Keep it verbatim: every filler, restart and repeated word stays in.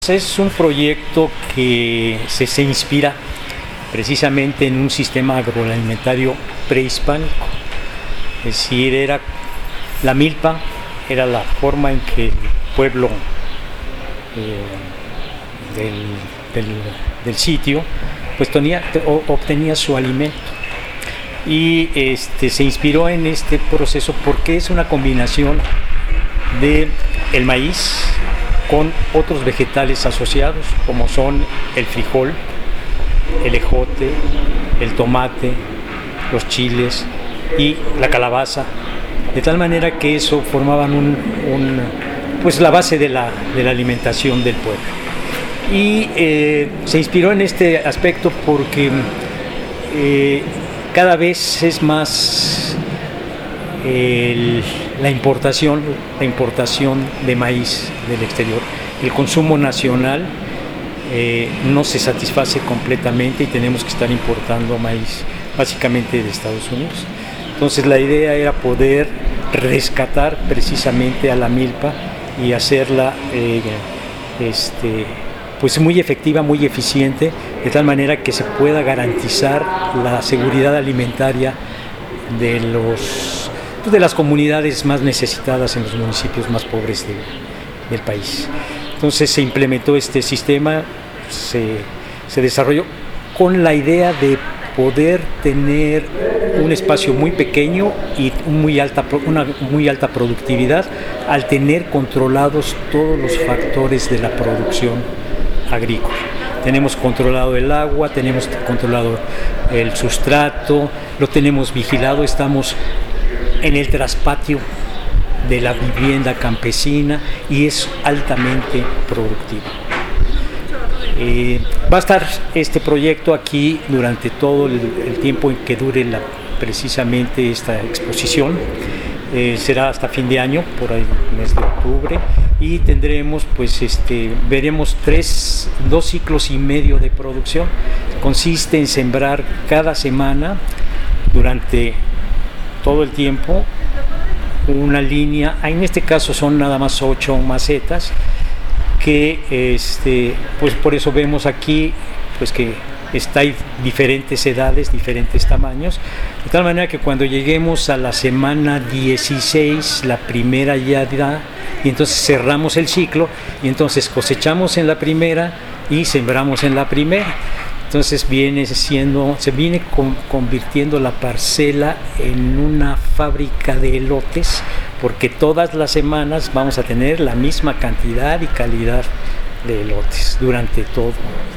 Es un proyecto que se, se inspira precisamente en un sistema agroalimentario prehispánico. Es decir, era la milpa, era la forma en que el pueblo eh, del, del, del sitio pues tenía, obtenía su alimento. Y este, se inspiró en este proceso porque es una combinación de el maíz con otros vegetales asociados, como son el frijol, el ejote, el tomate, los chiles y la calabaza, de tal manera que eso formaban un, un, pues la base de la, de la alimentación del pueblo. Y eh, se inspiró en este aspecto porque eh, cada vez es más el, la importación, la importación de maíz del exterior. El consumo nacional eh, no se satisface completamente y tenemos que estar importando maíz, básicamente de Estados Unidos. Entonces la idea era poder rescatar precisamente a la milpa y hacerla eh, este, pues muy efectiva, muy eficiente, de tal manera que se pueda garantizar la seguridad alimentaria de los de las comunidades más necesitadas en los municipios más pobres de, del país. Entonces se implementó este sistema, se, se desarrolló con la idea de poder tener un espacio muy pequeño y muy alta, una muy alta productividad al tener controlados todos los factores de la producción agrícola. Tenemos controlado el agua, tenemos controlado el sustrato, lo tenemos vigilado, estamos en el traspatio de la vivienda campesina y es altamente productivo. Eh, va a estar este proyecto aquí durante todo el, el tiempo en que dure la, precisamente esta exposición. Eh, será hasta fin de año, por ahí el mes de octubre, y tendremos, pues, este, veremos tres, dos ciclos y medio de producción. Consiste en sembrar cada semana durante todo el tiempo una línea, en este caso son nada más ocho macetas, que este, pues por eso vemos aquí pues que está hay diferentes edades, diferentes tamaños, de tal manera que cuando lleguemos a la semana dieciséis, la primera ya da, y entonces cerramos el ciclo, y entonces cosechamos en la primera y sembramos en la primera. Entonces viene siendo, se viene con, convirtiendo la parcela en una fábrica de elotes, porque todas las semanas vamos a tener la misma cantidad y calidad de elotes durante todo